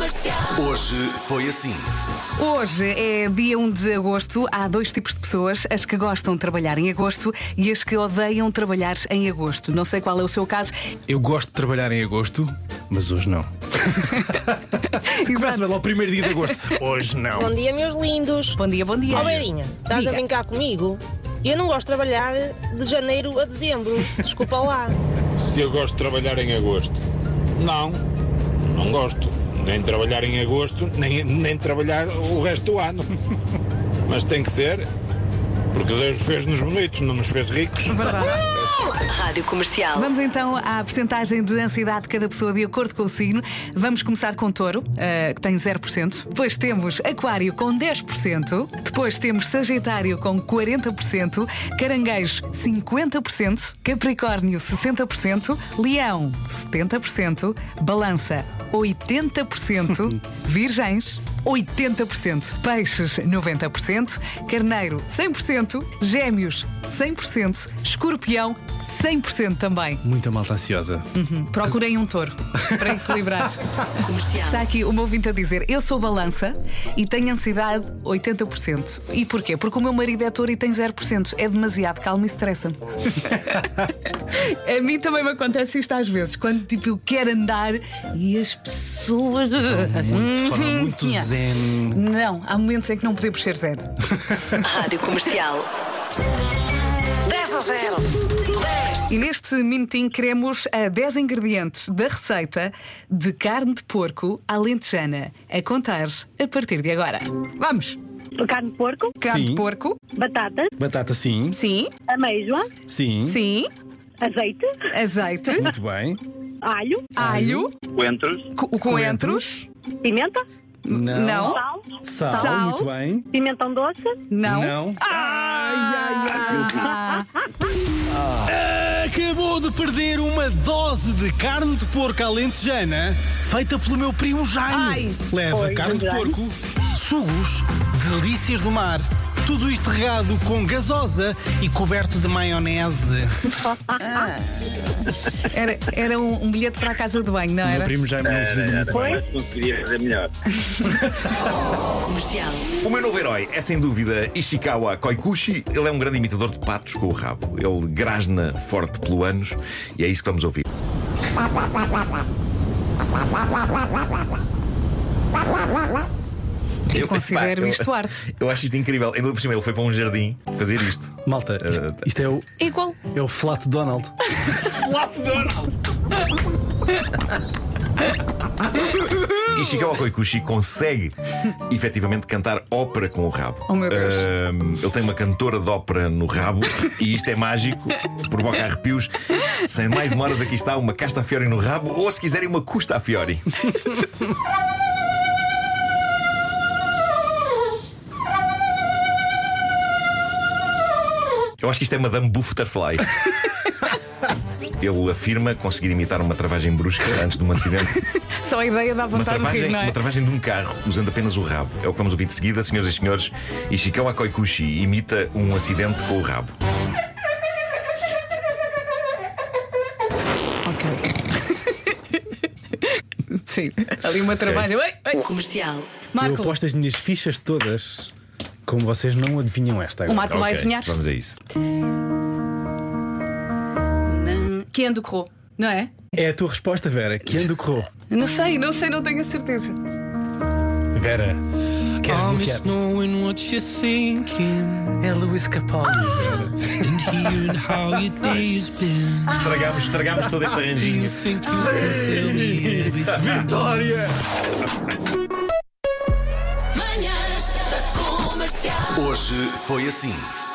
Hoje foi assim. Hoje é dia 1 de agosto. Há dois tipos de pessoas: as que gostam de trabalhar em agosto e as que odeiam trabalhar em agosto. Não sei qual é o seu caso. Eu gosto de trabalhar em agosto, mas hoje não. Começa logo o primeiro dia de agosto. Hoje não. Bom dia, meus lindos. Bom dia, bom dia. Ó, Beirinha, estás a brincar comigo? Eu não gosto de trabalhar de janeiro a dezembro. Desculpa lá. Se eu gosto de trabalhar em agosto? Não gosto. Nem trabalhar em agosto, nem trabalhar o resto do ano. Mas tem que ser, porque Deus fez-nos bonitos, não nos fez ricos. Verdade. Rádio Comercial. Vamos então à percentagem de ansiedade de cada pessoa de acordo com o signo. Vamos começar com Touro, que tem 0%. Depois temos Aquário com 10%. Depois temos Sagitário com 40%. Caranguejo 50%. Capricórnio 60%. Leão 70%. Balança 80%. Virgens 80%, Peixes 90%, Carneiro 100%, Gêmeos 100%, Escorpião 100% também. Muita malta ansiosa. Procurem um touro para equilibrar. Comercial. Está aqui o meu ouvinte a dizer: eu sou balança e tenho ansiedade 80%. E porquê? Porque o meu marido é touro e tem 0%. É demasiado calmo e estressa-me. A mim também me acontece isto às vezes, quando tipo eu quero andar e as pessoas Falam muito zen. Não, há momentos em que não podemos ser zen. Rádio Comercial. 10-0. E neste minutinho queremos 10 ingredientes da receita de carne de porco alentejana, a contar a partir de agora. Vamos! Carne de porco, Carne de Sim. porco, batata, Batata sim. sim, ameijoa, Sim. sim, azeite, azeite, Muito bem. alho, alho, Coentros. coentros, pimenta, não, sal, Sal. Muito bem. pimentão doce, não. Não. Ah! Acabou de perder uma dose de carne de porco alentejana feita pelo meu primo Jaime. Ai. Leva Oi, carne de Jaime. porco, sugos, delícias do mar. Tudo isto regado com gasosa e coberto de maionese. Era um bilhete para a casa de banho, não O meu era? primo Jaime não cozinha muito bem. Mas conseguiria fazer melhor. Comercial. O meu novo herói é sem dúvida Ishikawa Koikushi. Ele é um grande imitador de patos com o rabo. Ele grasna forte pelo ânus e é isso que vamos ouvir. Eu considero isto arte. Eu acho isto incrível. Ainda por cima ele foi para um jardim fazer isto. Malta, isto é Igual. o Flat Donald. Flat Donald! Ishikawa Koikushi consegue efetivamente cantar ópera com o rabo. Oh, meu Deus. Ele tem uma cantora de ópera no rabo e isto é mágico, provoca arrepios. Sem mais demoras, aqui está uma casta fiori no rabo, ou se quiserem, uma custa a fiori. Eu acho que isto é Madame Butterfly. Ele afirma conseguir imitar uma travagem brusca antes de um acidente. Só a ideia dá vontade de rir, não é? Uma travagem de um carro, usando apenas o rabo. É o que vamos ouvir de seguida, senhoras e senhores. Ishikawa Koikushi imita um acidente com o rabo. Ok. Sim, ali uma travagem. Oi, oi. Comercial. Eu Marco, aposto as minhas fichas todas, como vocês não adivinham esta o agora. Marco vai Ok, adivinhar. vamos a isso. Quem do Crow, não é? É a tua resposta, Vera. Que ando correu? Não sei, não tenho a certeza. Vera, queres bloquear? Knowing what you're thinking É Luís Capaldi, Vera. and hearing how your day's been. Estragámos todo este Do you arranjinho. think you can tell me everything? Vitória! Manhãs da Comercial. Hoje foi assim.